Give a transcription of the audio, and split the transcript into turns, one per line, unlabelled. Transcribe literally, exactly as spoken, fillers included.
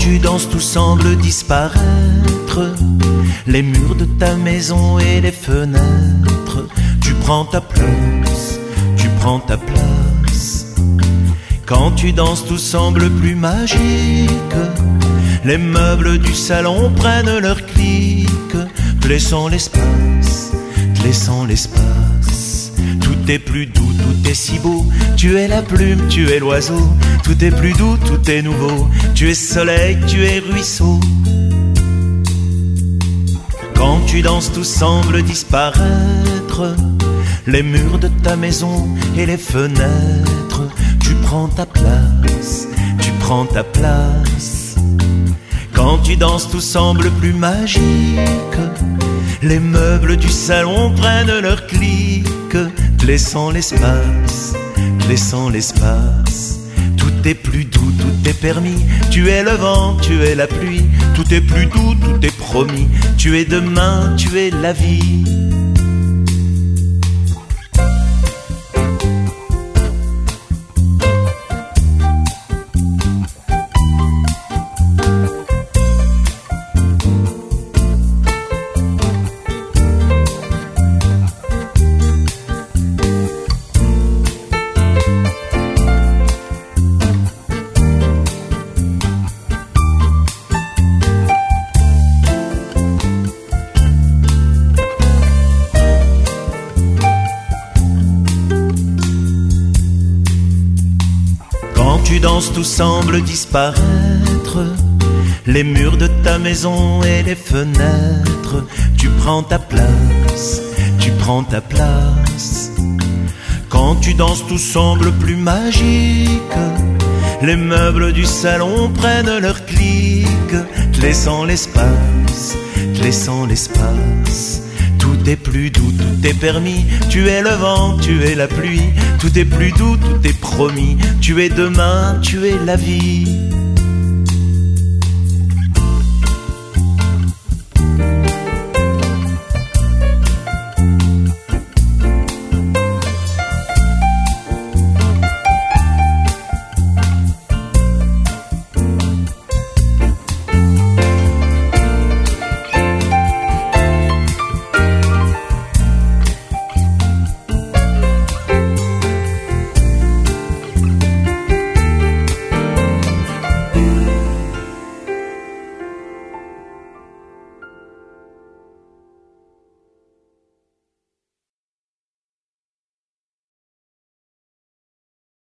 tu danses, tout semble disparaître. Les murs de ta maison et les fenêtres. Tu prends ta place, tu prends ta place. Quand tu danses, tout semble plus magique. Les meubles du salon prennent leur clic, te laissant l'espace, te laissant l'espace. Tout est plus doux, tout est si beau. Tu es la plume, tu es l'oiseau. Tout est plus doux, tout est nouveau. Tu es soleil, tu es ruisseau. Quand tu danses, tout semble disparaître. Les murs de ta maison et les fenêtres. Tu prends ta place, tu prends ta place. Quand tu danses, tout semble plus magique. Les meubles du salon prennent leur clic, te laissant l'espace, te laissant l'espace. Tout est plus doux, tout est permis. Tu es le vent, tu es la pluie. Tout est plus doux, tout est promis. Tu es demain, tu es la vie. Tu danses, tout semble disparaître. Les murs de ta maison et les fenêtres. Tu prends ta place, tu prends ta place. Quand tu danses, tout semble plus magique. Les meubles du salon prennent leur clic, te laissant l'espace, te laissant l'espace. Tout est plus doux, tout est permis. Tu es le vent, tu es la pluie. Tout est plus doux, tout est promis. Tu es demain, tu es la vie.